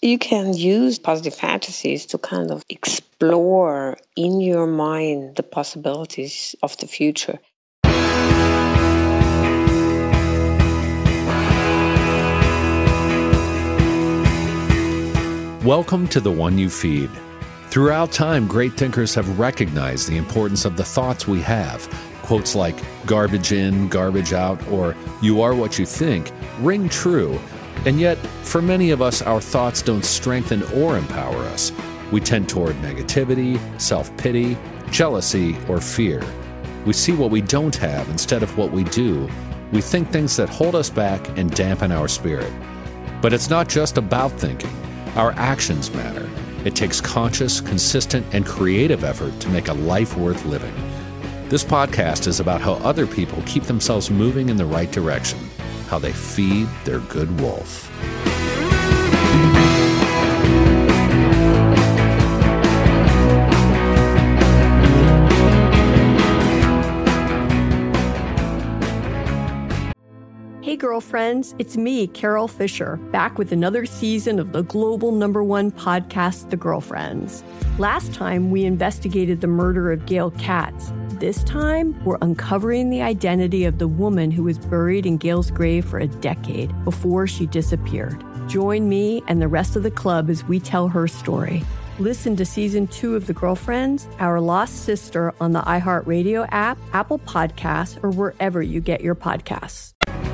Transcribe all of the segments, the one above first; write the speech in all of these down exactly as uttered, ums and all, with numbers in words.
You can use positive fantasies to kind of explore in your mind the possibilities of the future. Welcome to The One You Feed. Throughout time, great thinkers have recognized the importance of the thoughts we have. Quotes like garbage in, garbage out, or you are what you think ring true. And yet, for many of us, our thoughts don't strengthen or empower us. We tend toward negativity, self-pity, jealousy, or fear. We see what we don't have instead of what we do. We think things that hold us back and dampen our spirit. But it's not just about thinking. Our actions matter. It takes conscious, consistent, and creative effort to make a life worth living. This podcast is about how other people keep themselves moving in the right direction, how they feed their good wolf. Hey girlfriends, it's me, Carol Fisher, back with another season of the global number one podcast, The Girlfriends. Last time, we investigated the murder of Gail Katz. This time, we're uncovering the identity of the woman who was buried in Gail's grave for a decade before she disappeared. Join me and the rest of the club as we tell her story. Listen to season two of The Girlfriends, Our Lost Sister on the iHeartRadio app, Apple Podcasts, or wherever you get your podcasts.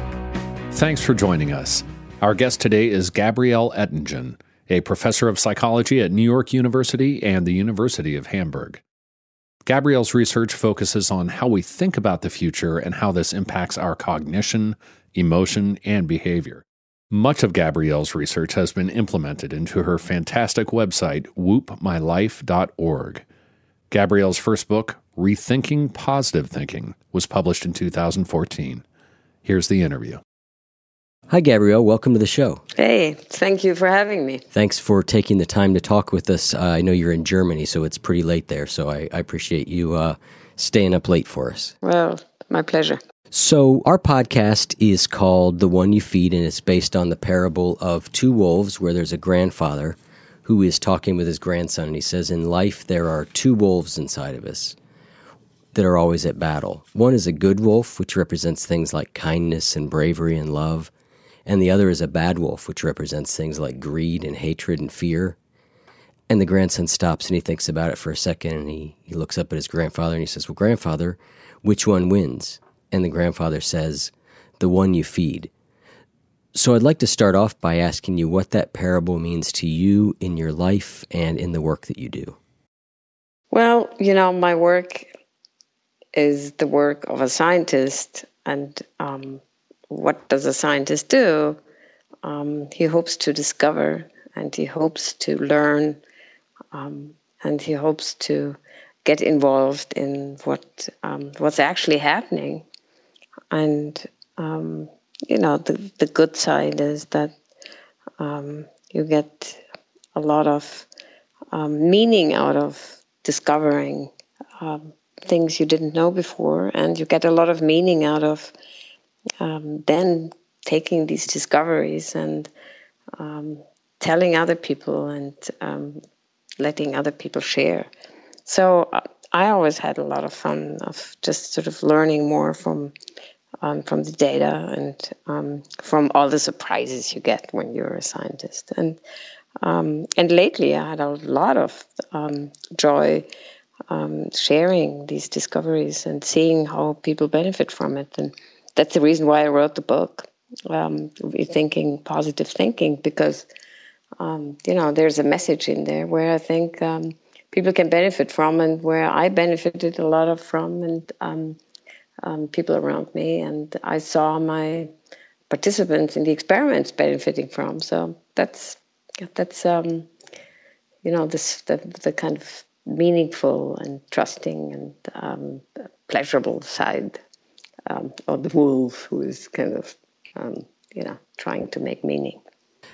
Thanks for joining us. Our guest today is Gabrielle Oettingen, a professor of psychology at New York University and the University of Hamburg. Gabrielle's research focuses on how we think about the future and how this impacts our cognition, emotion, and behavior. Much of Gabrielle's research has been implemented into her fantastic website, whoop my life dot org. Gabrielle's first book, Rethinking Positive Thinking, was published in two thousand fourteen. Here's the interview. Hi, Gabrielle. Welcome to the show. Hey, thank you for having me. Thanks for taking the time to talk with us. Uh, I know you're in Germany, so it's pretty late there, so I, I appreciate you uh, staying up late for us. Well, my pleasure. So our podcast is called The One You Feed, and it's based on the parable of two wolves where there's a grandfather who is talking with his grandson, and he says, in life there are two wolves inside of us that are always at battle. One is a good wolf, which represents things like kindness and bravery and love. And the other is a bad wolf, which represents things like greed and hatred and fear. And the grandson stops and he thinks about it for a second, and he, he looks up at his grandfather and he says, well, grandfather, which one wins? And the grandfather says, the one you feed. So I'd like to start off by asking you what that parable means to you in your life and in the work that you do. Well, you know, my work is the work of a scientist, and um what does a scientist do? Um, he hopes to discover, and he hopes to learn, um, and he hopes to get involved in what um, what's actually happening. And um, you know, the the good side is that um, you get a lot of um, meaning out of discovering um, things you didn't know before, and you get a lot of meaning out of Um, then taking these discoveries and um, telling other people and um, letting other people share. So uh, I always had a lot of fun of just sort of learning more from um, from the data and um, from all the surprises you get when you're a scientist. And um, and lately I had a lot of um, joy um, sharing these discoveries and seeing how people benefit from it. And that's the reason why I wrote the book, um, Rethinking Positive Thinking, because, um, you know, there's a message in there where I think um, people can benefit from, and where I benefited a lot of from, and um, um, people around me. And I saw my participants in the experiments benefiting from. So that's, that's um, you know, this the, the kind of meaningful and trusting and um, pleasurable side. Um, or the wolf who is kind of, um, you know, trying to make meaning.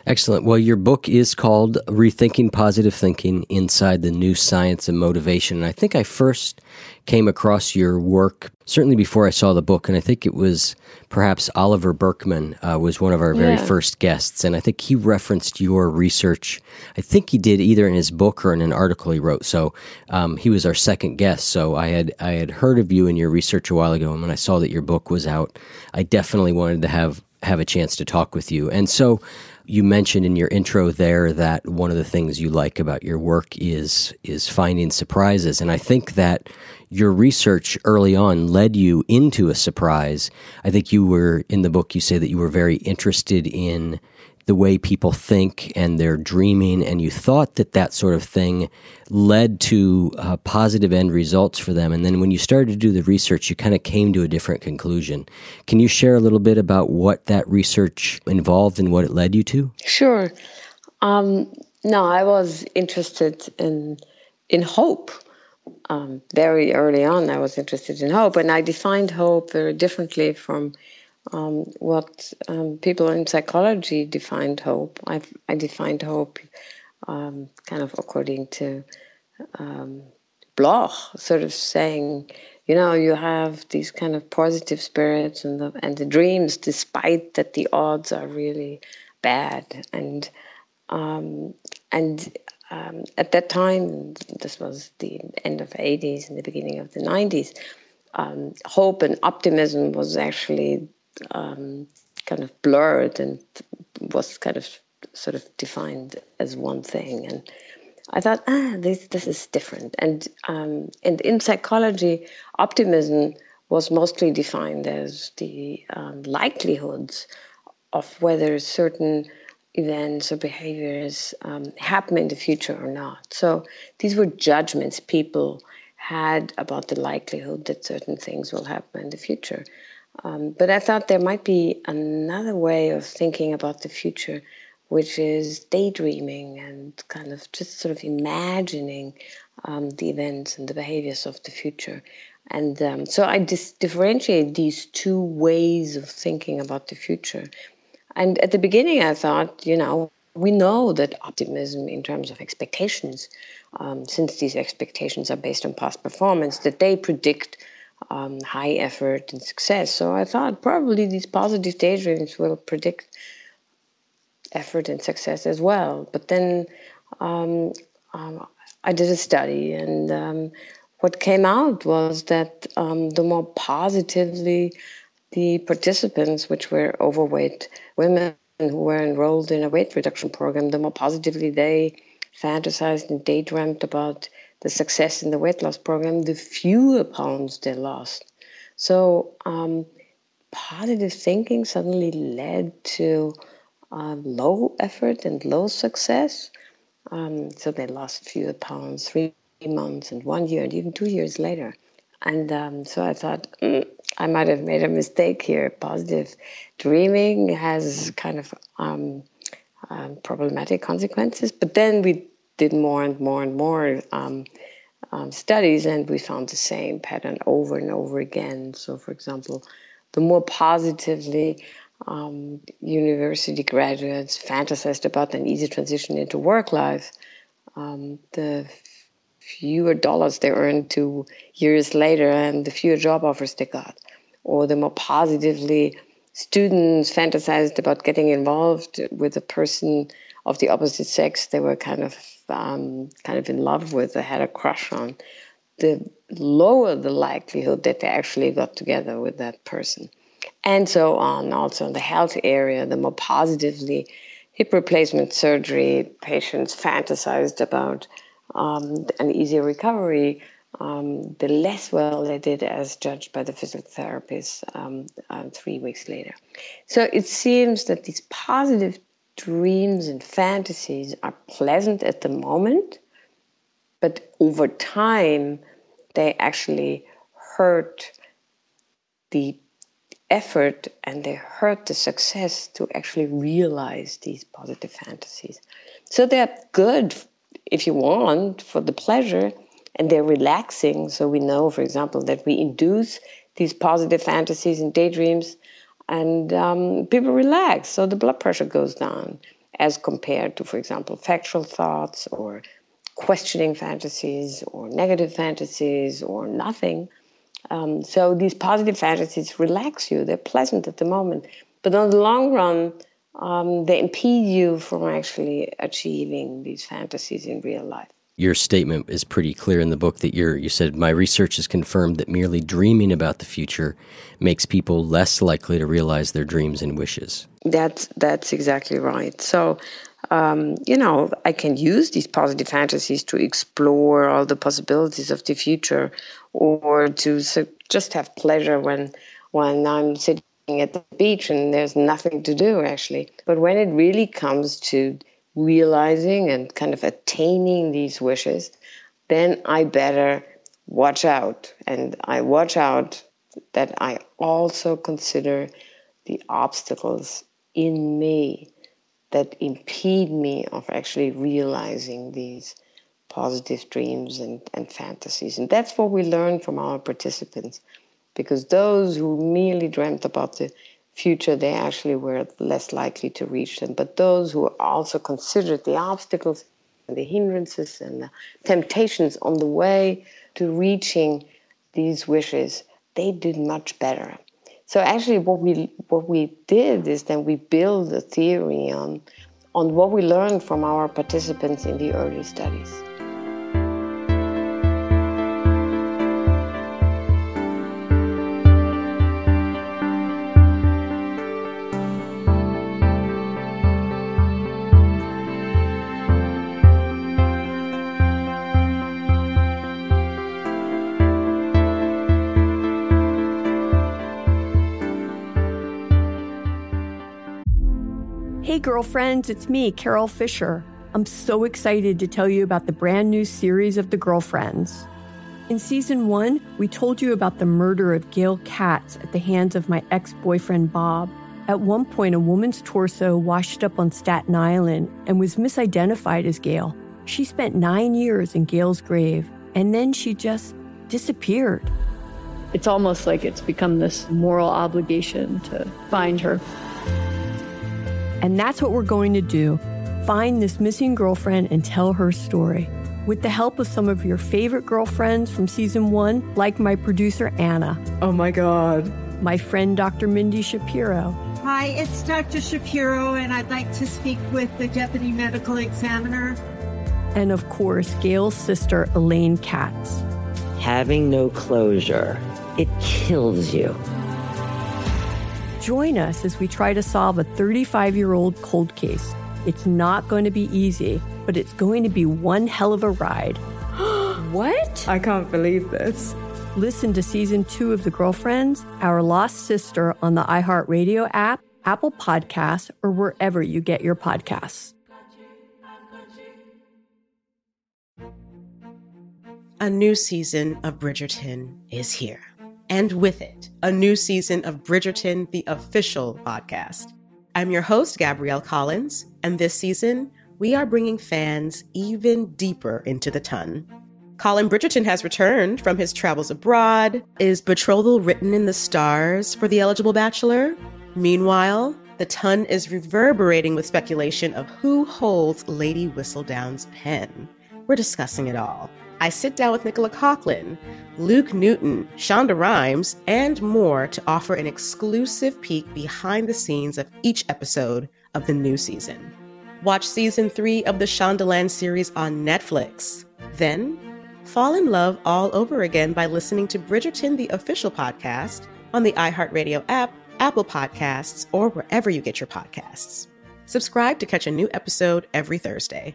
Excellent. Well, your book is called Rethinking Positive Thinking Inside the New Science of Motivation. And I think I first came across your work certainly before I saw the book, and I think it was perhaps Oliver Burkeman uh, was one of our very Yeah. first guests, and I think he referenced your research. I think he did either in his book or in an article he wrote. So um, he was our second guest. So I had I had heard of you and your research a while ago, and when I saw that your book was out, I definitely wanted to have have a chance to talk with you. And so you mentioned in your intro there that one of the things you like about your work is is finding surprises. And I think that your research early on led you into a surprise. I think you were, in the book, you say that you were very interested in the way people think and their dreaming, and you thought that that sort of thing led to uh, positive end results for them. And then when you started to do the research, you kind of came to a different conclusion. Can you share a little bit about what that research involved and what it led you to? Sure. Um, no, I was interested in in hope. Um, very early on, I was interested in hope, and I defined hope very differently from um, what um, people in psychology defined hope. I, I defined hope um, kind of according to um, Bloch, sort of saying, you know, you have these kind of positive spirits and the, and the dreams, despite that the odds are really bad. And um, and um, at that time, this was the end of the eighties and the beginning of the nineties, um, hope and optimism was actually um, kind of blurred and was kind of sort of defined as one thing. And I thought, ah, this this is different. And um, and in psychology, optimism was mostly defined as the um, likelihoods of whether certain events or behaviors um, happen in the future or not. So these were judgments people had about the likelihood that certain things will happen in the future. Um, but I thought there might be another way of thinking about the future, which is daydreaming and kind of just sort of imagining um, the events and the behaviors of the future. And um, so I dis- differentiate these two ways of thinking about the future. And at the beginning, I thought, you know, we know that optimism in terms of expectations, um, since these expectations are based on past performance, that they predict um, high effort and success. So I thought probably these positive daydreams will predict effort and success as well. But then um, um, I did a study, and um, what came out was that um, the more positively the participants, which were overweight women who were enrolled in a weight reduction program, the more positively they fantasized and daydreamed about the success in the weight loss program, the fewer pounds they lost. So um, positive thinking suddenly led to um, low effort and low success. Um, so they lost fewer pounds three months and one year and even two years later. And um, so I thought, mm, I might have made a mistake here. Positive dreaming has kind of um, um, problematic consequences. But then we did more and more and more um, um, studies, and we found the same pattern over and over again. So, for example, the more positively um, university graduates fantasized about an easy transition into work life, um, the fewer dollars they earned two years later and the fewer job offers they got. Or the more positively students fantasized about getting involved with a person of the opposite sex they were kind of um, kind of in love with, they had a crush on, the lower the likelihood that they actually got together with that person. And so on. Also in the health area, the more positively hip replacement surgery patients fantasized about Um, an easier recovery, um, the less well they did as judged by the physical therapists um, uh, three weeks later. So it seems that these positive dreams and fantasies are pleasant at the moment, but over time they actually hurt the effort and they hurt the success to actually realize these positive fantasies. So they're good if you want, for the pleasure, and they're relaxing. So we know, for example, that we induce these positive fantasies and daydreams, and um, people relax, so the blood pressure goes down. as compared to, for example, factual thoughts or questioning fantasies or negative fantasies or nothing. Um, so these positive fantasies relax you. They're pleasant at the moment. But on the long run, um, they impede you from actually achieving these fantasies in real life. Your statement is pretty clear in the book that you're, you said, my research has confirmed that merely dreaming about the future makes people less likely to realize their dreams and wishes. That's, that's exactly right. So, um, you know, I can use these positive fantasies to explore all the possibilities of the future, or to so, just have pleasure when, when I'm sitting at the beach and there's nothing to do, actually. But when it really comes to realizing and kind of attaining these wishes, then I better watch out. And I watch out that I also consider the obstacles in me that impede me of actually realizing these positive dreams and, and fantasies. And that's what we learn from our participants, because those who merely dreamt about the future, they actually were less likely to reach them. But those who also considered the obstacles and the hindrances and the temptations on the way to reaching these wishes, they did much better. So actually what we what we did is then we built a theory on, on what we learned from our participants in the early studies. Hey girlfriends, it's me, Carol Fisher. I'm so excited to tell you about the brand new series of The Girlfriends. In season one, we told you about the murder of Gail Katz at the hands of my ex-boyfriend Bob. At one point, a woman's torso washed up on Staten Island and was misidentified as Gail. She spent nine years in Gail's grave, and then she just disappeared. It's almost like it's become this moral obligation to find her. And that's what we're going to do. Find this missing girlfriend and tell her story. With the help of some of your favorite girlfriends from season one, like my producer, Anna. Oh my God. My friend, Doctor Mindy Shapiro. Hi, it's Doctor Shapiro, and I'd like to speak with the Deputy Medical Examiner. And of course, Gail's sister, Elaine Katz. Having no closure, it kills you. Join us as we try to solve a thirty-five-year-old cold case. It's not going to be easy, but it's going to be one hell of a ride. What? I can't believe this. Listen to season two of The Girlfriends, Our Lost Sister on the iHeartRadio app, Apple Podcasts, or wherever you get your podcasts. A new season of Bridgerton is here. And with it, a new season of Bridgerton, the official podcast. I'm your host, Gabrielle Collins, and this season, we are bringing fans even deeper into the ton. Colin Bridgerton has returned from his travels abroad. Is betrothal written in the stars for the eligible bachelor? Meanwhile, the ton is reverberating with speculation of who holds Lady Whistledown's pen. We're discussing it all. I sit down with Nicola Coughlan, Luke Newton, Shonda Rhimes, and more to offer an exclusive peek behind the scenes of each episode of the new season. Watch season three of the Shondaland series on Netflix. Then, fall in love all over again by listening to Bridgerton, the official podcast, on the iHeartRadio app, Apple Podcasts, or wherever you get your podcasts. Subscribe to catch a new episode every Thursday.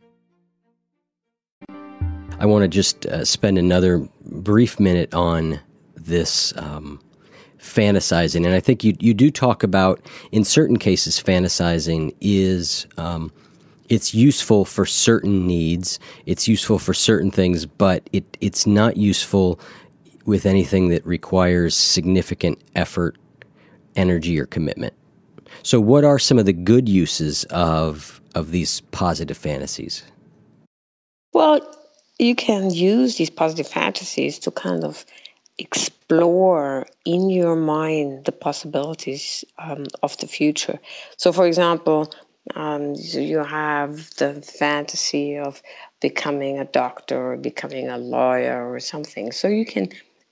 I want to just uh, spend another brief minute on this um, fantasizing. And I think you you do talk about, in certain cases, fantasizing is, um, it's useful for certain needs, it's useful for certain things, but it it's not useful with anything that requires significant effort, energy, or commitment. So what are some of the good uses of of these positive fantasies? Well, you can use these positive fantasies to kind of explore in your mind the possibilities um, of the future. So, for example, Um, so you have the fantasy of becoming a doctor or becoming a lawyer or something. So you can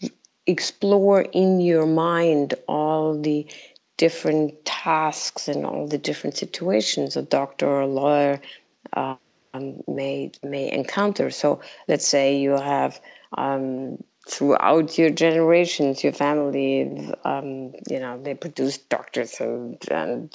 explore in your mind all the different tasks and all the different situations a doctor or a lawyer uh, um, may may encounter. So let's say you have um, throughout your generations, your family, um, you know, they produce doctors, and, and,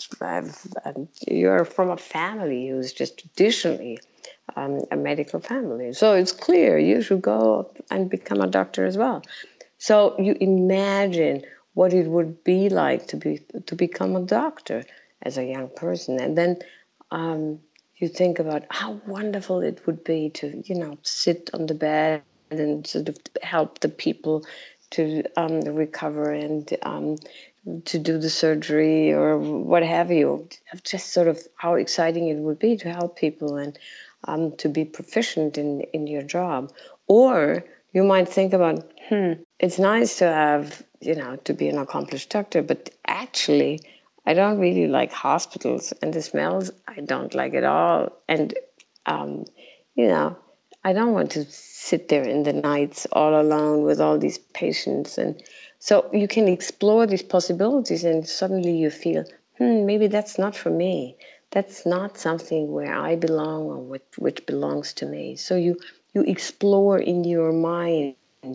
and you're from a family who's just traditionally um, a medical family. So it's clear you should go and become a doctor as well. So you imagine what it would be like to be to become a doctor as a young person, and then um, you think about how wonderful it would be to, you know, sit on the bed and sort of help the people to um, recover and um, to do the surgery or what have you. Just sort of how exciting it would be to help people and um, to be proficient in, in your job. Or you might think about, hmm, it's nice to have, you know, to be an accomplished doctor, but actually, I don't really like hospitals and the smells. I don't like it all. And, um, you know, I don't want to sit there in the nights all alone with all these patients. And so you can explore these possibilities and suddenly you feel, hmm, maybe that's not for me. That's not something where I belong or which, which belongs to me. So you, you explore in your mind.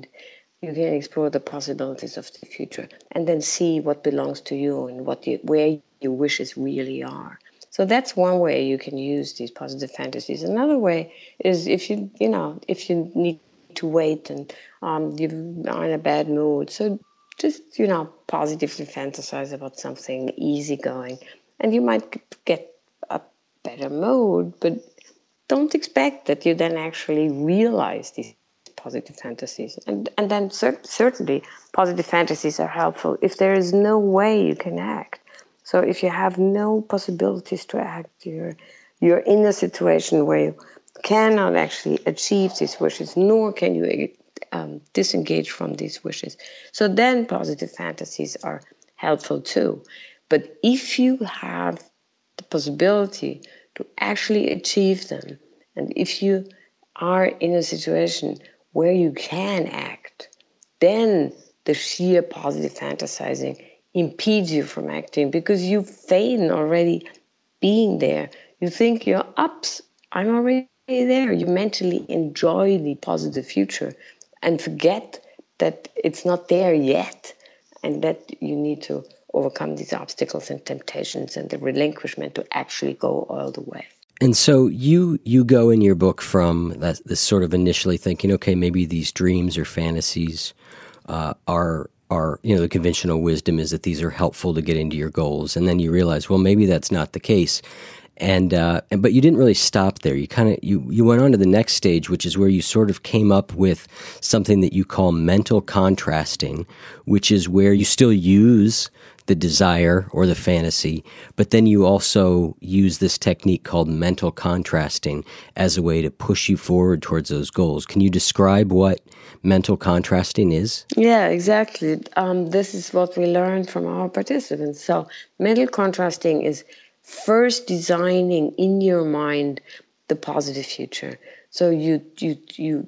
You can explore the possibilities of the future and then see what belongs to you and what you, where your wishes really are. So that's one way you can use these positive fantasies. Another way is if you, you know, if you need to wait and um, you are in a bad mood. So just, you know, positively fantasize about something easygoing. And you might get a better mood, but don't expect that you then actually realize these positive fantasies. And and then cer- certainly positive fantasies are helpful if there is no way you can act. So if you have no possibilities to act, you're, you're in a situation where you cannot actually achieve these wishes, nor can you um, disengage from these wishes. So then positive fantasies are helpful too. But if you have the possibility to actually achieve them, and if you are in a situation where you can act, then the sheer positive fantasizing impedes you from acting because you feign already being there. You think you're ups, I'm already there. You mentally enjoy the positive future and forget that it's not there yet and that you need to overcome these obstacles and temptations and the relinquishment to actually go all the way. And so you you go in your book from that, this sort of initially thinking, okay, maybe these dreams or fantasies uh, are are you know the conventional wisdom is that these are helpful to get into your goals, and then you realize, well, maybe that's not the case, and uh, and but you didn't really stop there. You kind of you you went on to the next stage, which is where you sort of came up with something that you call mental contrasting, which is where you still use the desire or the fantasy, but then you also use this technique called mental contrasting as a way to push you forward towards those goals. Can you describe what mental contrasting is? Yeah, exactly. Um, this is what we learned from our participants. So mental contrasting is first designing in your mind the positive future. So you you you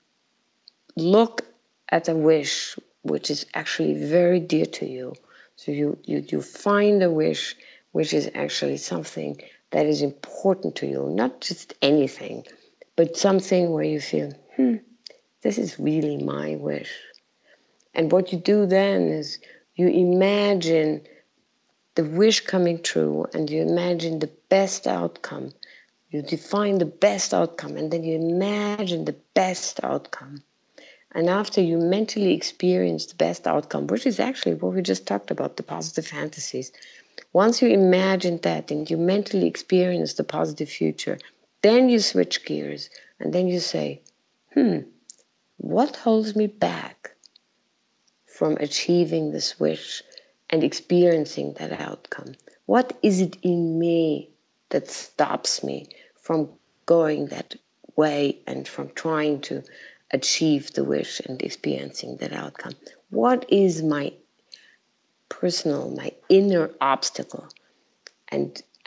look at a wish which is actually very dear to you. So you, you, you find a wish which is actually something that is important to you, not just anything, but something where you feel, hmm, this is really my wish. And what you do then is you imagine the wish coming true and you imagine the best outcome. You define the best outcome and then you imagine the best outcome. And after you mentally experience the best outcome, which is actually what we just talked about, the positive fantasies, once you imagine that and you mentally experience the positive future, then you switch gears and then you say, hmm, what holds me back from achieving this wish and experiencing that outcome? What is it in me that stops me from going that way and from trying to achieve the wish and experiencing that outcome? What is my personal, my inner obstacle? And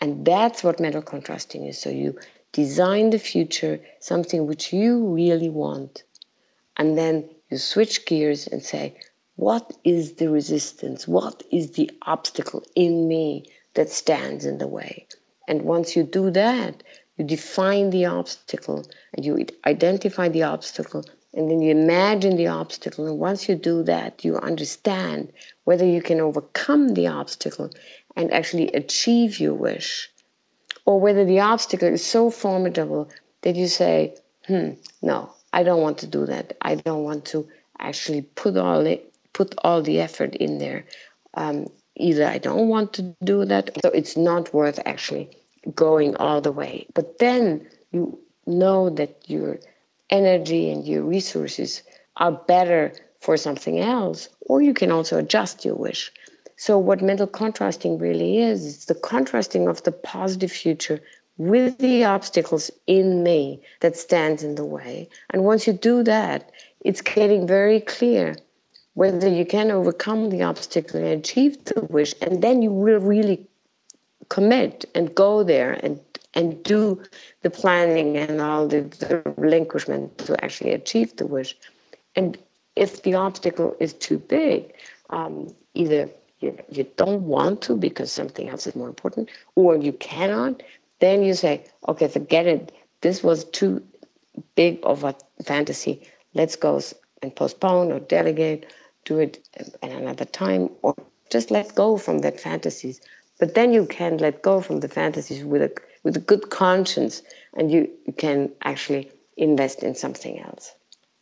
And that's what mental contrasting is. So you design the future, something which you really want, and then you switch gears and say, what is the resistance? What is the obstacle in me that stands in the way? And once you do that, you define the obstacle and you identify the obstacle, and then you imagine the obstacle. And once you do that, you understand whether you can overcome the obstacle and actually achieve your wish, or whether the obstacle is so formidable that you say, hmm, no, I don't want to do that. I don't want to actually put all it, put all the effort in there. Um, either I don't want to do that, so it's not worth actually going all the way. But then you know that your energy and your resources are better for something else, or you can also adjust your wish. So what mental contrasting really is, it's the contrasting of the positive future with the obstacles in me that stands in the way. And once you do that, it's getting very clear whether you can overcome the obstacle and achieve the wish, and then you will really commit and go there and and do the planning and all the, the relinquishment to actually achieve the wish. And if the obstacle is too big, um, either you, you don't want to because something else is more important, or you cannot, then you say, okay, forget it. This was too big of a fantasy. Let's go and postpone or delegate, do it at another time, or just let go from that fantasies. But then you can let go from the fantasies with a with a good conscience, and you, you can actually invest in something else.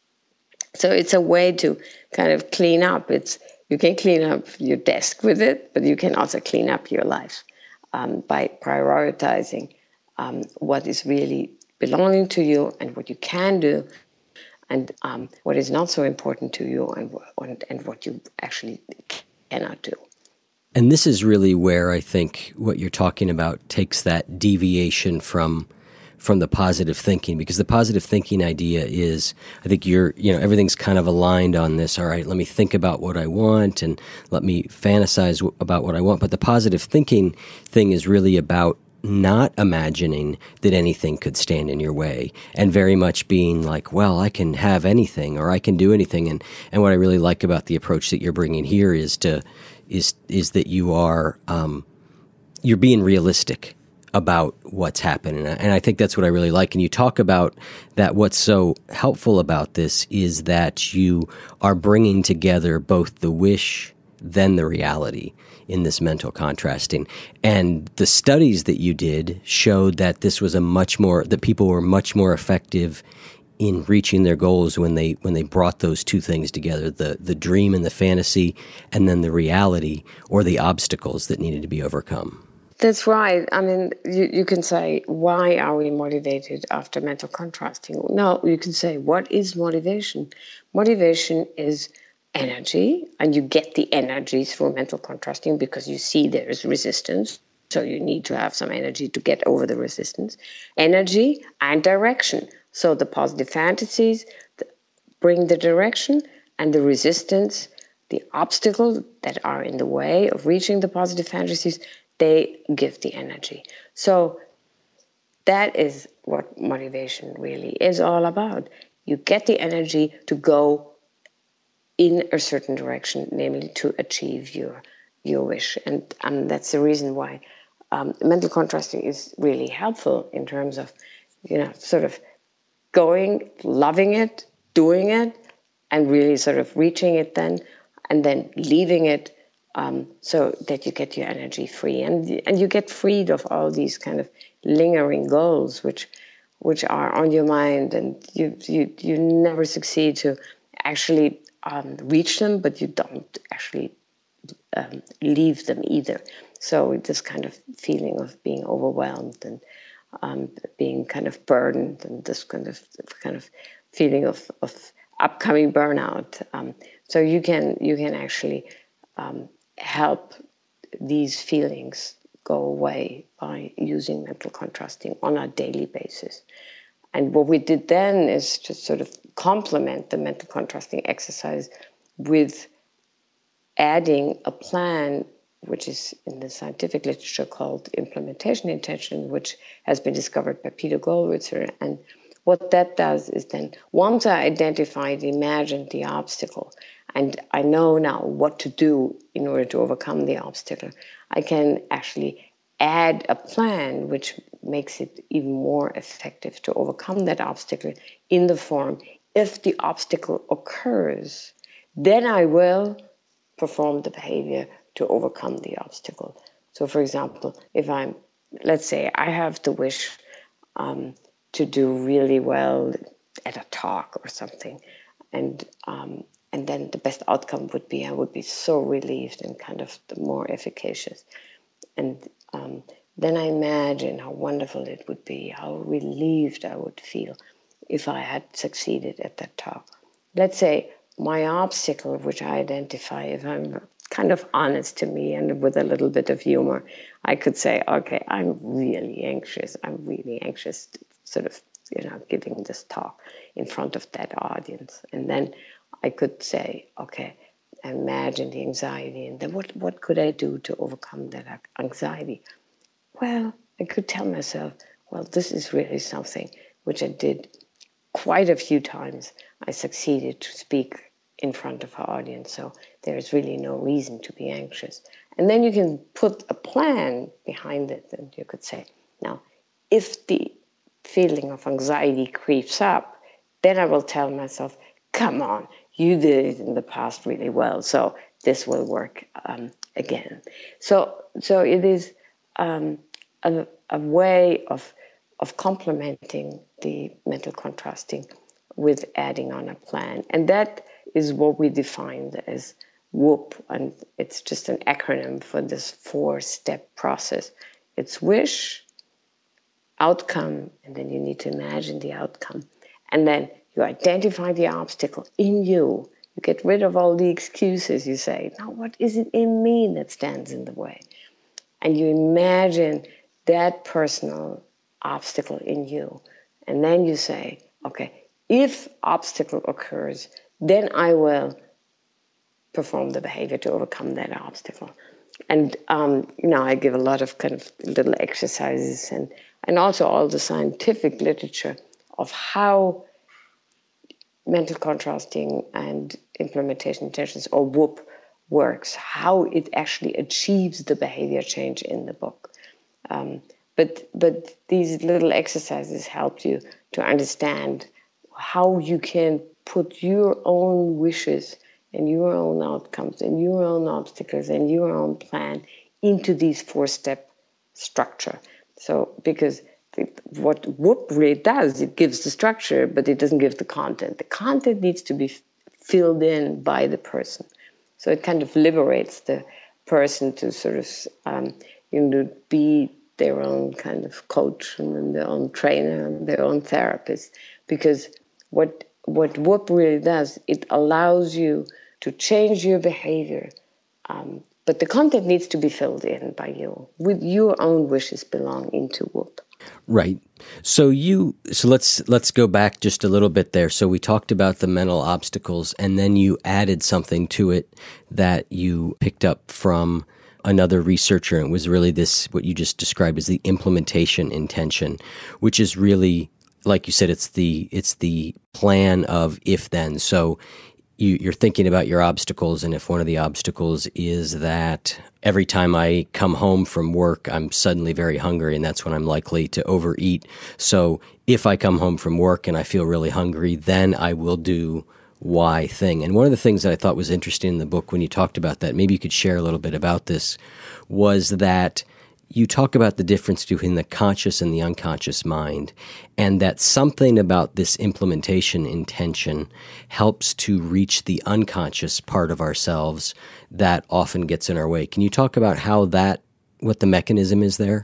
So it's a way to kind of clean up. It's you can clean up your desk with it, but you can also clean up your life um, by prioritizing um, what is really belonging to you and what you can do, and um, what is not so important to you, and, and and what you actually cannot do. And this is really where I think what you're talking about takes that deviation from from the positive thinking, because the positive thinking idea is, I think you're, you know, everything's kind of aligned on this. All right, let me think about what I want and let me fantasize w- about what I want. But the positive thinking thing is really about not imagining that anything could stand in your way, and very much being like, well, I can have anything, or I can do anything. And, and what I really like about the approach that you're bringing here is to is is that you are um, you're being realistic about what's happening. And I think that's what I really like. And you talk about that what's so helpful about this is that you are bringing together both the wish, then the reality in this mental contrasting. And the studies that you did showed that this was a much more, that people were much more effective in reaching their goals when they when they brought those two things together, the the dream and the fantasy, and then the reality or the obstacles that needed to be overcome. That's right. I mean, you, you can say, why are we motivated after mental contrasting? No, you can say, what is motivation? Motivation is energy, and you get the energy through mental contrasting because you see there is resistance. So you need to have some energy to get over the resistance. Energy and direction. So the positive fantasies bring the direction, and the resistance, the obstacles that are in the way of reaching the positive fantasies, they give the energy. So that is what motivation really is all about. You get the energy to go in a certain direction, namely to achieve your your wish. And um, that's the reason why um, mental contrasting is really helpful in terms of, you know, sort of going, loving it, doing it, and really sort of reaching it then, and then leaving it um, so that you get your energy free. And and you get freed of all these kind of lingering goals which which are on your mind, and you you, you never succeed to actually um, reach them, but you don't actually um, leave them either. So this kind of feeling of being overwhelmed and Um, being kind of burdened, and this kind of kind of feeling of, of upcoming burnout. Um, so you can you can actually um, help these feelings go away by using mental contrasting on a daily basis. And what we did then is just sort of complement the mental contrasting exercise with adding a plan which is in the scientific literature called implementation intention, which has been discovered by Peter Gollwitzer. And what that does is then, once I identified, imagined the obstacle, and I know now what to do in order to overcome the obstacle, I can actually add a plan which makes it even more effective to overcome that obstacle in the form, if the obstacle occurs, then I will perform the behavior to overcome the obstacle. So, for example, if I'm, let's say I have the wish um, to do really well at a talk or something, and um, and then the best outcome would be I would be so relieved and kind of the more efficacious. And um, then I imagine how wonderful it would be, how relieved I would feel if I had succeeded at that talk. Let's say my obstacle, which I identify, if I'm kind of honest to me and with a little bit of humor, I could say, okay, I'm really anxious. I'm really anxious, to sort of, you know, giving this talk in front of that audience. And then I could say, okay, imagine the anxiety, and then what, what could I do to overcome that anxiety? Well, I could tell myself, well, this is really something which I did quite a few times. I succeeded to speak in front of an audience, so there's really no reason to be anxious. And then you can put a plan behind it, and you could say, now, if the feeling of anxiety creeps up, then I will tell myself, come on, you did it in the past really well, so this will work um, again. So, so it is um, a, a way of of complementing the mental contrasting with adding on a plan, and that is what we defined as WHOOP, and it's just an acronym for this four-step process. It's wish, outcome, and then you need to imagine the outcome, and then you identify the obstacle in you. You get rid of all the excuses. You say, now what is it in me that stands in the way? And you imagine that personal obstacle in you. And then you say, okay, if obstacle occurs, then I will perform the behavior to overcome that obstacle. And, um, you know, I give a lot of kind of little exercises and, and also all the scientific literature of how mental contrasting and implementation intentions, or WHOOP, works, how it actually achieves the behavior change in the book. Um, but but these little exercises help you to understand how you can put your own wishes and your own outcomes and your own obstacles and your own plan into these four-step structure. So because what WHOOP really does, it gives the structure, but it doesn't give the content. The content needs to be filled in by the person. So it kind of liberates the person to sort of, um, you know, be their own kind of coach and their own trainer and their own therapist. Because what what WHOOP really does, it allows you to change your behavior, um, but the content needs to be filled in by you, with your own wishes belong into WHOOP. Right. So you so let's let's go back just a little bit there. So we talked about the mental obstacles, and then you added something to it that you picked up from another researcher. And it was really this, what you just described as the implementation intention, which is really, like you said, it's the it's the plan of if then. So you, you're thinking about your obstacles, and if one of the obstacles is that every time I come home from work, I'm suddenly very hungry, and that's when I'm likely to overeat. So if I come home from work and I feel really hungry, then I will do Y thing. And one of the things that I thought was interesting in the book when you talked about that, maybe you could share a little bit about this, was that you talk about the difference between the conscious and the unconscious mind, and that something about this implementation intention helps to reach the unconscious part of ourselves that often gets in our way. Can you talk about how that, what the mechanism is there?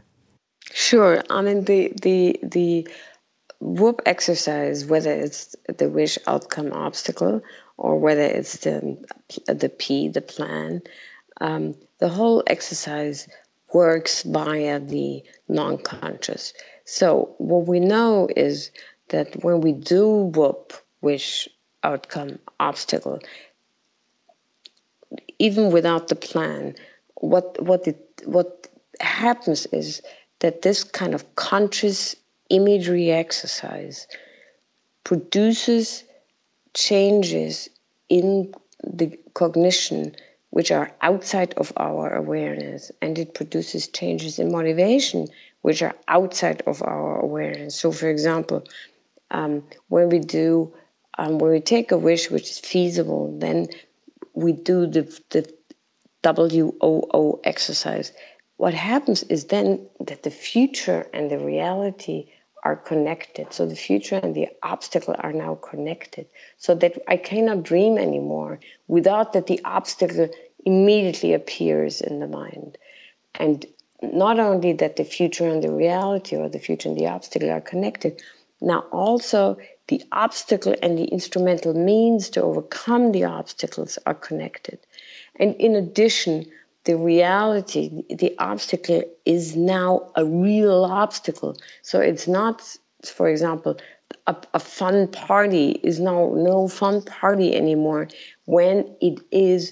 Sure. I mean, the the the WHOOP exercise, whether it's the wish, outcome, obstacle, or whether it's the the P, the plan, um, the whole exercise works via the non-conscious. So what we know is that when we do WHOOP, wish, outcome, obstacle, even without the plan, what what it what happens is that this kind of conscious imagery exercise produces changes in the cognition which are outside of our awareness, and it produces changes in motivation which are outside of our awareness. So, for example, um, when we do, um, when we take a wish which is feasible, then we do the the W O O exercise. What happens is then that the future and the reality are connected. So the future and the obstacle are now connected, so that I cannot dream anymore without that the obstacle immediately appears in the mind. And not only that the future and the reality, or the future and the obstacle, are connected, now also the obstacle and the instrumental means to overcome the obstacles are connected. And in addition, the reality, the obstacle is now a real obstacle. So it's not, for example, a, a fun party is now no fun party anymore when it is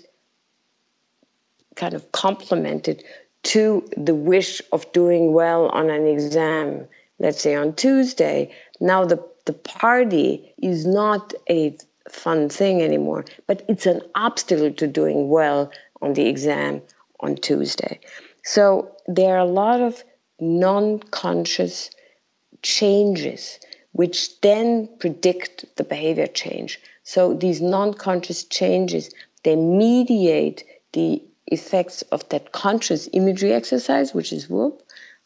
kind of complemented to the wish of doing well on an exam. Let's say on Tuesday, now the, the party is not a fun thing anymore, but it's an obstacle to doing well on the exam on Tuesday. So there are a lot of non-conscious changes which then predict the behavior change. So these non-conscious changes, they mediate the effects of that conscious imagery exercise, which is whoop,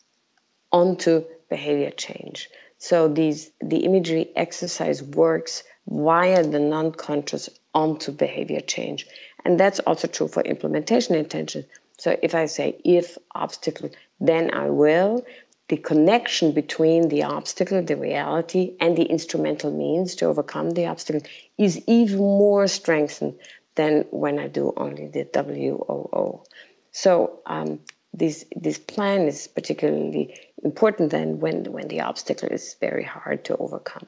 onto behavior change. So these the imagery exercise works via the non-conscious onto behavior change. And that's also true for implementation intention. So if I say, if obstacle, then I will, the connection between the obstacle, the reality, and the instrumental means to overcome the obstacle is even more strengthened than when I do only the W O O. So um, this this plan is particularly important then when, when the obstacle is very hard to overcome.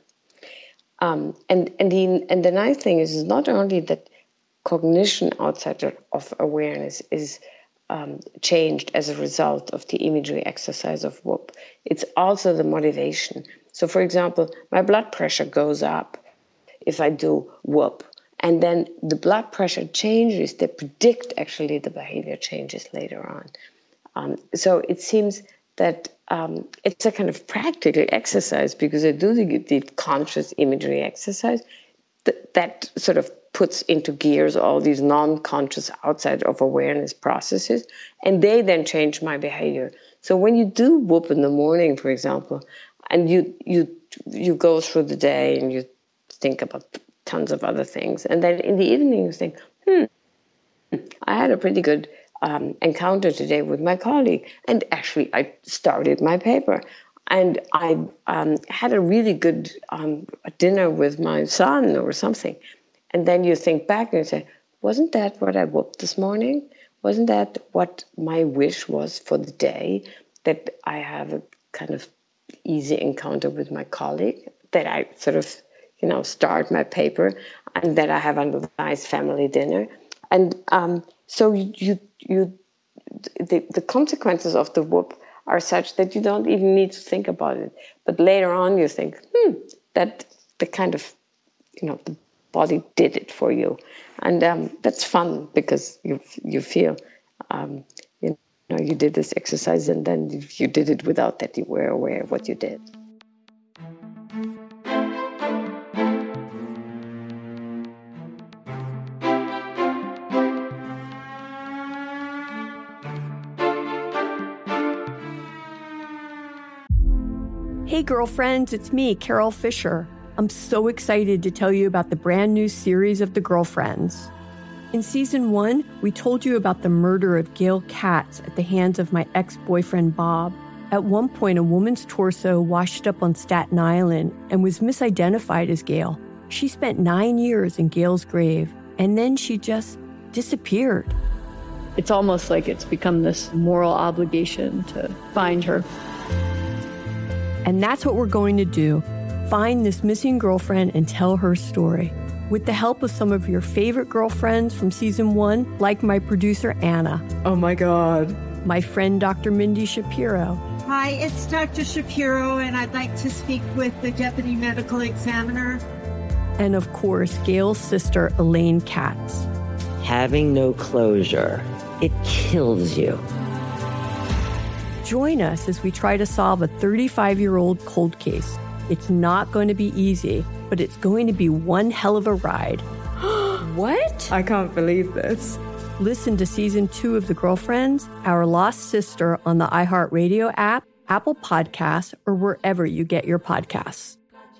Um, and, and, the, and the nice thing is, is not only that cognition outside of awareness is um, changed as a result of the imagery exercise of whoop, it's also the motivation. So, for example, my blood pressure goes up if I do whoop, and then the blood pressure changes that predict actually the behavior changes later on. Um, so it seems that um, it's a kind of practical exercise, because I do the, the conscious imagery exercise that, that sort of puts into gears all these non-conscious outside of awareness processes, and they then change my behavior. So when you do whoop in the morning, for example, and you you you go through the day and you think about tons of other things, and then in the evening you think, hmm, I had a pretty good um, encounter today with my colleague, and actually I started my paper, and I um, had a really good um, dinner with my son or something. And then you think back and you say, wasn't that what I whooped this morning? Wasn't that what my wish was for the day? That I have a kind of easy encounter with my colleague, that I sort of, you know, start my paper, and that I have a nice family dinner. And um, so you, you, you the, the consequences of the whoop are such that you don't even need to think about it. But later on you think, hmm, that the kind of, you know, the body did it for you. And um, that's fun, because you you feel, um, you know, you did this exercise, and then you, you did it without that you were aware of what you did. Hey girlfriends, it's me, Carol Fisher. I'm so excited to tell you about the brand new series of The Girlfriends. In season one, we told you about the murder of Gail Katz at the hands of my ex-boyfriend Bob. At one point, a woman's torso washed up on Staten Island and was misidentified as Gail. She spent nine years in Gail's grave, and then she just disappeared. It's almost like it's become this moral obligation to find her. And that's what we're going to do. Find this missing girlfriend and tell her story. with the help of some of your favorite girlfriends from season one, like my producer, Anna. Oh my God. My friend, Doctor Mindy Shapiro. Hi, it's Doctor Shapiro, and I'd like to speak with the Deputy Medical Examiner. And of course, Gail's sister, Elaine Katz. Having no closure, it kills you. Join us as we try to solve a thirty-five-year-old cold case. It's not going to be easy, but it's going to be one hell of a ride. What? I can't believe this. Listen to season two of The Girlfriends, Our Lost Sister on the iHeartRadio app, Apple Podcasts, or wherever you get your podcasts.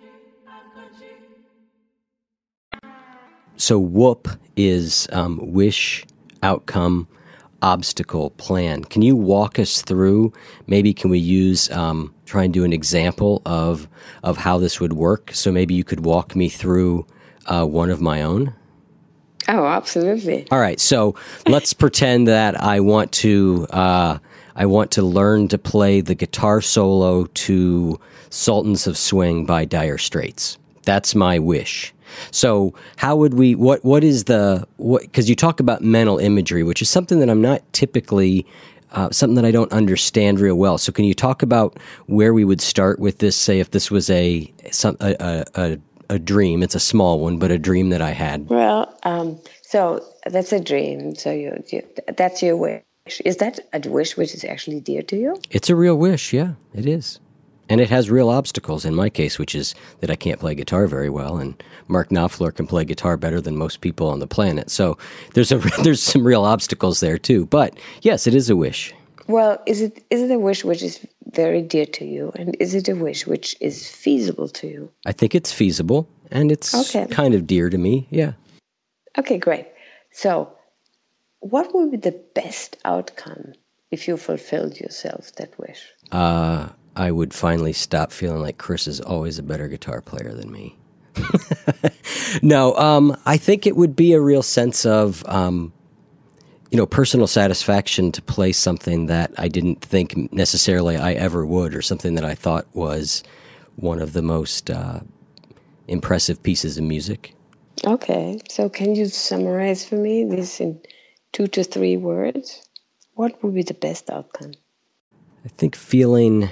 So WHOOP is um, wish, outcome, obstacle, plan. Can you walk us through, maybe can we use, um, try and do an example of of how this would work? So maybe you could walk me through uh, one of my own? Oh, absolutely. All right, so let's pretend that I want to uh, I want to learn to play the guitar solo to Sultans of Swing by Dire Straits. That's my wish. So how would we, what what is the, what? Because you talk about mental imagery, which is something that I'm not typically, uh, something that I don't understand real well. So can you talk about where we would start with this, say if this was a, some, a, a, a a dream, it's a small one, but a dream that I had. Well, um, so that's a dream. So you, you, that's your wish. Is that a wish which is actually dear to you? It's a real wish, yeah, it is. And it has real obstacles in my case, which is that I can't play guitar very well, and Mark Knopfler can play guitar better than most people on the planet. So there's a there's some real obstacles there too. But yes, it is a wish. Well, is it is it a wish which is very dear to you, and is it a wish which is feasible to you? I think it's feasible, and it's okay. Kind of dear to me, yeah. Okay, great. So what would be the best outcome if you fulfilled yourself that wish? Uh, I would finally stop feeling like Chris is always a better guitar player than me. No, um, I think it would be a real sense of... Um, you know, personal satisfaction to play something that I didn't think necessarily I ever would, or something that I thought was one of the most uh, impressive pieces of music. Okay, so can you summarize for me this in two to three words? What would be the best outcome? I think feeling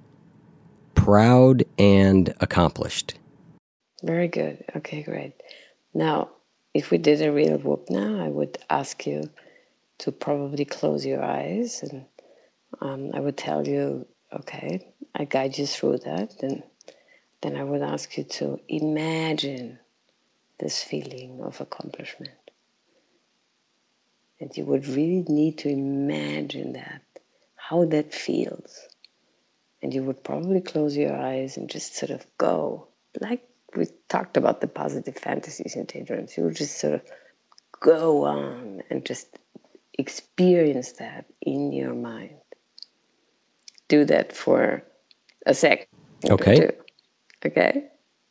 proud and accomplished. Very good. Okay, great. Now, if we did a real whoop now, I would ask you to probably close your eyes, and um, I would tell you, okay, I guide you through that, and then I would ask you to imagine this feeling of accomplishment. And you would really need to imagine that, how that feels. And you would probably close your eyes and just sort of go, like we talked about the positive fantasies and daydreams, you would just sort of go on and just experience that in your mind. Do that for a second. Okay. Or two. Okay?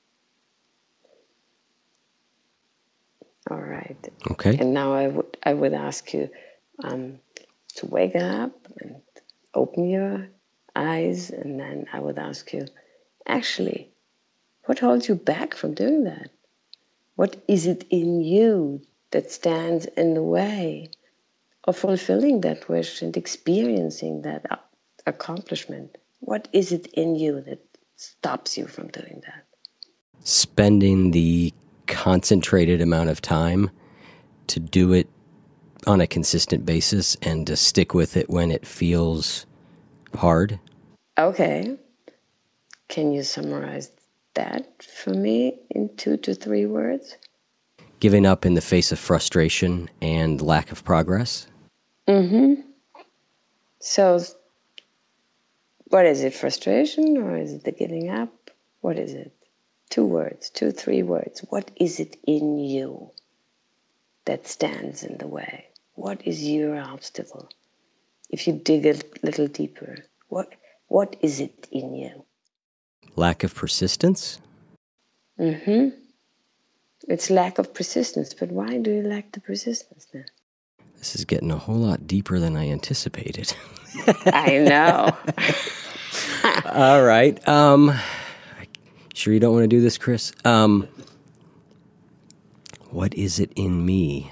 All right. Okay. And now I would I would ask you um, to wake up and open your eyes, and then I would ask you, actually, what holds you back from doing that? What is it in you that stands in the way of fulfilling that wish and experiencing that accomplishment? What is it in you that stops you from doing that? Spending the concentrated amount of time to do it on a consistent basis and to stick with it when it feels hard. Okay. Can you summarize that for me in two to three words? Giving up in the face of frustration and lack of progress. Mm-hmm. So, what is it, frustration, or is it the giving up? What is it? Two words, two, three words. What is it in you that stands in the way? What is your obstacle? If you dig a little deeper, what what is it in you? Lack of persistence? Mm-hmm. It's lack of persistence, but why do you lack the persistence then? This is getting a whole lot deeper than I anticipated. I know. All right. Um, sure you don't want to do this, Chris? Um, What is it in me?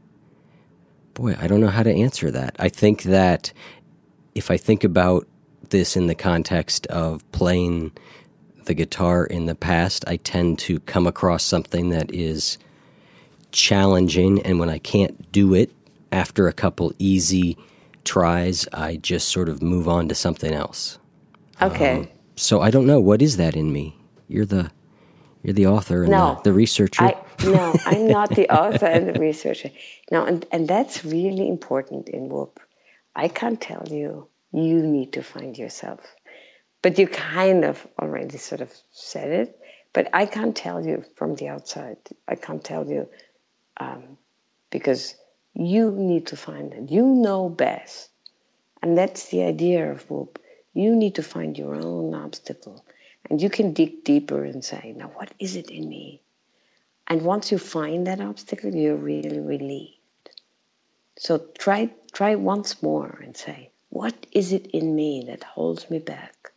Boy, I don't know how to answer that. I think that if I think about this in the context of playing the guitar in the past, I tend to come across something that is challenging, and when I can't do it after a couple easy tries, I just sort of move on to something else. Okay. Um, so I don't know. What is that in me? You're the you're the author and no, the, the researcher. I, no, I'm not the author and the researcher. No, and, and that's really important in Whoop. I can't tell you. You need to find yourself. But you kind of already sort of said it. But I can't tell you from the outside. I can't tell you um, because you need to find it. You know best. And that's the idea of Whoop. You need to find your own obstacle. And you can dig deeper and say, now, what is it in me? And once you find that obstacle, you're really relieved. So try try once more and say, what is it in me that holds me back?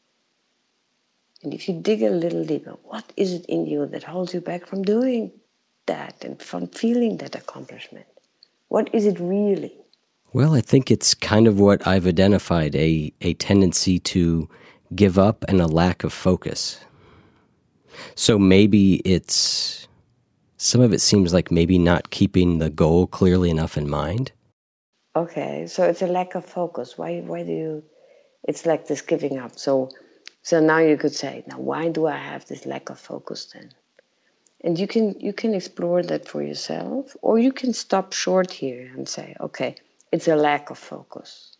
And if you dig a little deeper, what is it in you that holds you back from doing that and from feeling that accomplishment? What is it really? Well, I think it's kind of what I've identified, a, a tendency to give up and a lack of focus. So maybe it's, some of it seems like maybe not keeping the goal clearly enough in mind. Okay, so it's a lack of focus. Why why do you, it's like this giving up. So so now you could say, now why do I have this lack of focus then? And you can you can explore that for yourself, or you can stop short here and say, okay, it's a lack of focus.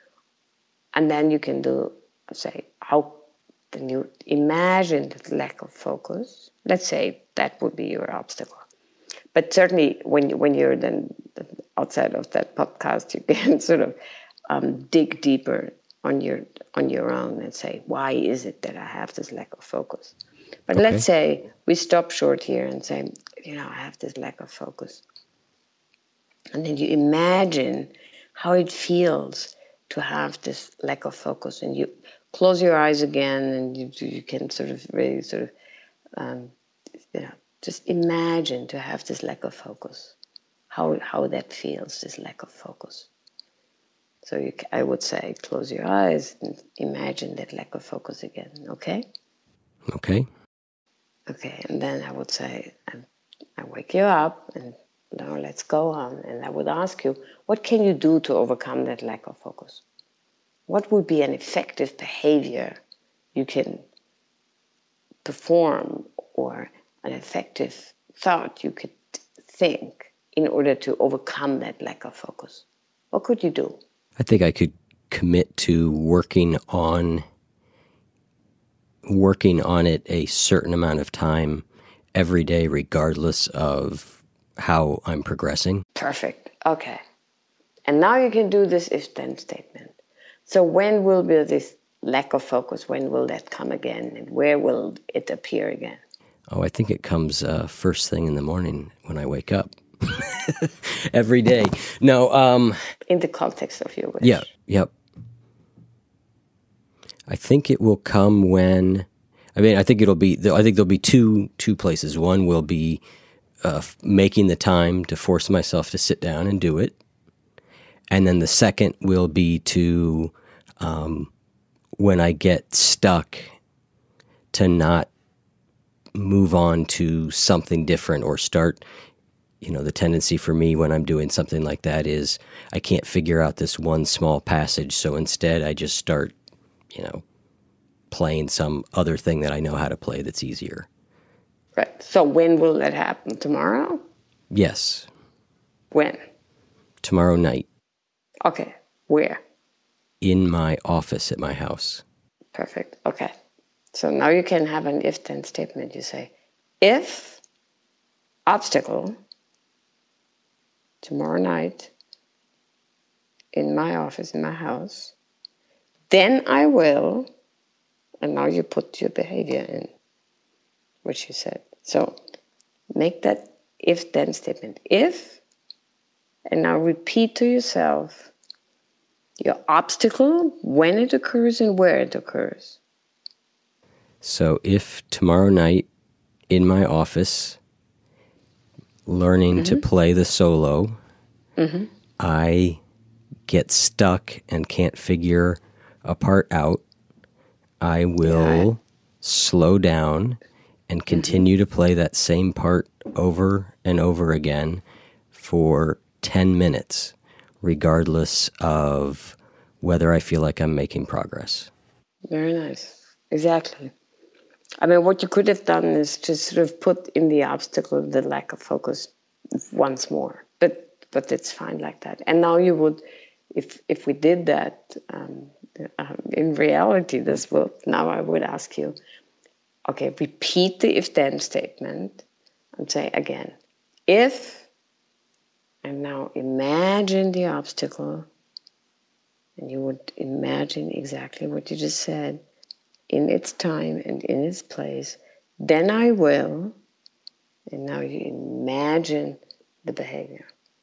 And then you can do, say, how can you imagine that lack of focus? Let's say that would be your obstacle. But certainly when, you, when you're then outside of that podcast, you can sort of um, dig deeper on your on your own and say, why is it that I have this lack of focus? But okay. Let's say we stop short here and say, you know, I have this lack of focus. And then you imagine how it feels to have this lack of focus. And you close your eyes again and you, you can sort of really sort of, um, you know, just imagine to have this lack of focus, how how that feels, this lack of focus. So you, I would say close your eyes and imagine that lack of focus again, okay? Okay. Okay, and then I would say, I, I wake you up and now let's go on. And I would ask you, what can you do to overcome that lack of focus? What would be an effective behavior you can perform or an effective thought you could think in order to overcome that lack of focus? What could you do? I think I could commit to working on working on it a certain amount of time every day, regardless of how I'm progressing. Perfect. Okay. And now you can do this if-then statement. So when will be this lack of focus? When will that come again? And where will it appear again? Oh, I think it comes uh, first thing in the morning when I wake up. Every day. No. Um, in the context of your wish. Yeah. Yep. I think it will come when. I mean, I think it'll be. I think there'll be two two places. One will be uh, making the time to force myself to sit down and do it, and then the second will be to um, when I get stuck to not move on to something different or start. You know, the tendency for me when I'm doing something like that is I can't figure out this one small passage. So instead I just start, you know, playing some other thing that I know how to play that's easier. Right. So when will that happen? Tomorrow? Yes. When? Tomorrow night. Okay. Where? In my office at my house. Perfect. Okay. So now you can have an if-then statement. You say, if obstacle tomorrow night in my office, in my house, then I will, and now you put your behavior in, which you said. So make that if-then statement. If, and now repeat to yourself your obstacle, when it occurs and where it occurs. So if tomorrow night in my office, learning mm-hmm. to play the solo, mm-hmm. I get stuck and can't figure a part out, I will yeah. slow down and continue mm-hmm. to play that same part over and over again for ten minutes, regardless of whether I feel like I'm making progress. Very nice. Exactly. I mean, what you could have done is just sort of put in the obstacle the lack of focus once more. But but it's fine like that. And now you would, if if we did that um, um, in reality, this will, now I would ask you, okay, repeat the if-then statement and say again, if, and now imagine the obstacle, and you would imagine exactly what you just said in its time and in its place, then I will, and now you imagine the behavior.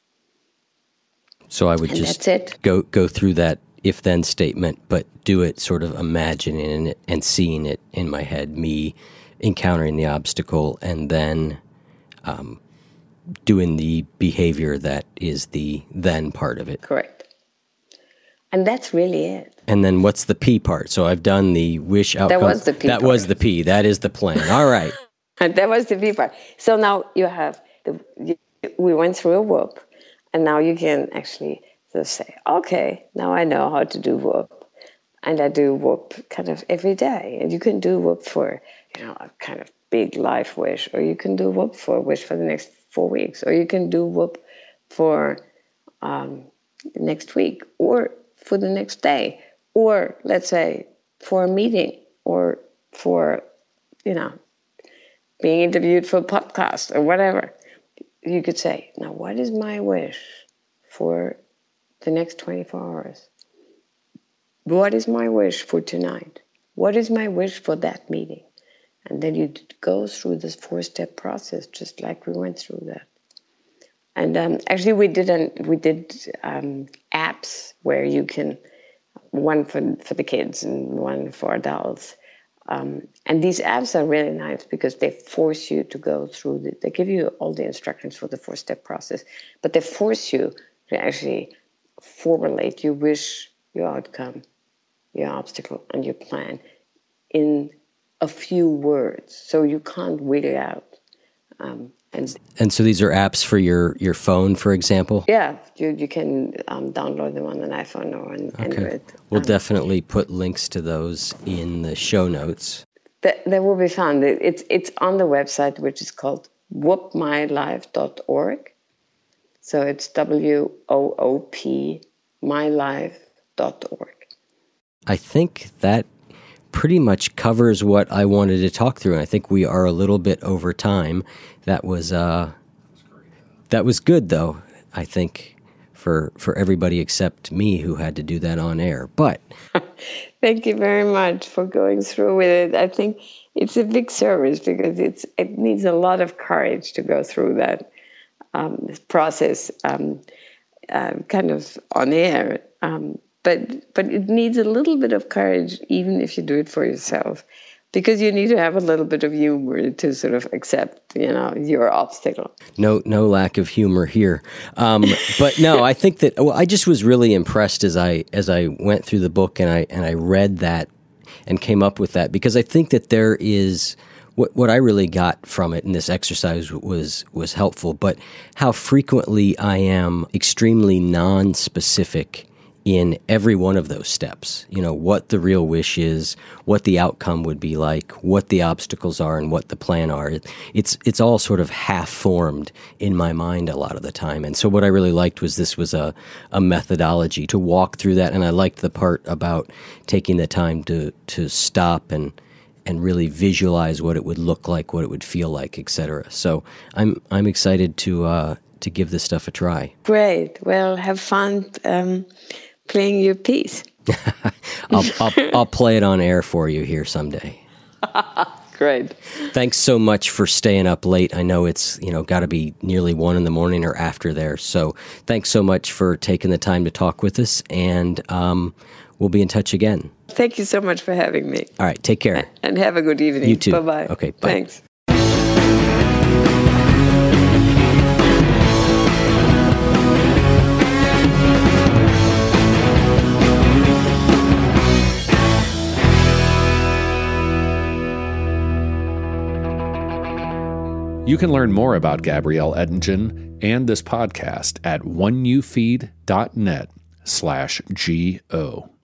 So I would and just that's it. go go through that if-then statement, but do it sort of imagining it and seeing it in my head, me encountering the obstacle and then um, doing the behavior that is the then part of it. Correct. And that's really it. And then what's the P part? So I've done the wish outcome. That was the P That part. was the P. That is the plan. All right. And that was the P part. So now you have, the, you, we went through a whoop, and now you can actually sort of say, okay, now I know how to do whoop. And I do whoop kind of every day. And you can do whoop for, you know, a kind of big life wish, or you can do whoop for a wish for the next four weeks, or you can do whoop for um, next week, or for the next day, or let's say for a meeting, or for, you know, being interviewed for a podcast or whatever. You could say, now what is my wish for the next twenty-four hours? What is my wish for tonight? What is my wish for that meeting? And then you go through this four-step process, just like we went through that. And um, actually, we did an, we did um, apps where you can, one for for the kids and one for adults. Um, and these apps are really nice because they force you to go through the, they give you all the instructions for the four-step process, but they force you to actually formulate your wish, your outcome, your obstacle, and your plan in a few words. So you can't read it out. Um, and and so these are apps for your, your phone, for example? Yeah, you, you can um, download them on an iPhone or an okay. Android. We'll um, definitely put links to those in the show notes. That, that will be found. It's, it's on the website, which is called whoop my life dot org. So it's W O O P my life dot org. I think that pretty much covers what I wanted to talk through. And I think we are a little bit over time. That was uh, that was good, though, I think, for for everybody except me who had to do that on air. But thank you very much for going through with it. I think it's a big service because it's it needs a lot of courage to go through that um, process um, uh, kind of on air. Um, But but it needs a little bit of courage, even if you do it for yourself, because you need to have a little bit of humor to sort of accept, you know, your obstacle. No, no lack of humor here. Um, but no, I think that well, I just was really impressed as I as I went through the book and I and I read that and came up with that, because I think that there is what what I really got from it, and this exercise was was helpful. But how frequently I am extremely non-specific in every one of those steps, you know, what the real wish is, what the outcome would be like, what the obstacles are, and what the plan are. It, it's it's all sort of half-formed in my mind a lot of the time. And so what I really liked was this was a, a methodology to walk through that, and I liked the part about taking the time to to stop and and really visualize what it would look like, what it would feel like, et cetera. So I'm I'm excited to uh, to give this stuff a try. Great. Well, have fun Um playing your piece. I'll, I'll, I'll play it on air for you here someday. Great. Thanks so much for staying up late. I know it's, you know, got to be nearly one in the morning or after there. So thanks so much for taking the time to talk with us, and um, we'll be in touch again. Thank you so much for having me. All right. Take care. And have a good evening. You too. Bye-bye. Okay. Bye. Thanks. You can learn more about Gabrielle Oettingen and this podcast at one u feed dot net slash G O.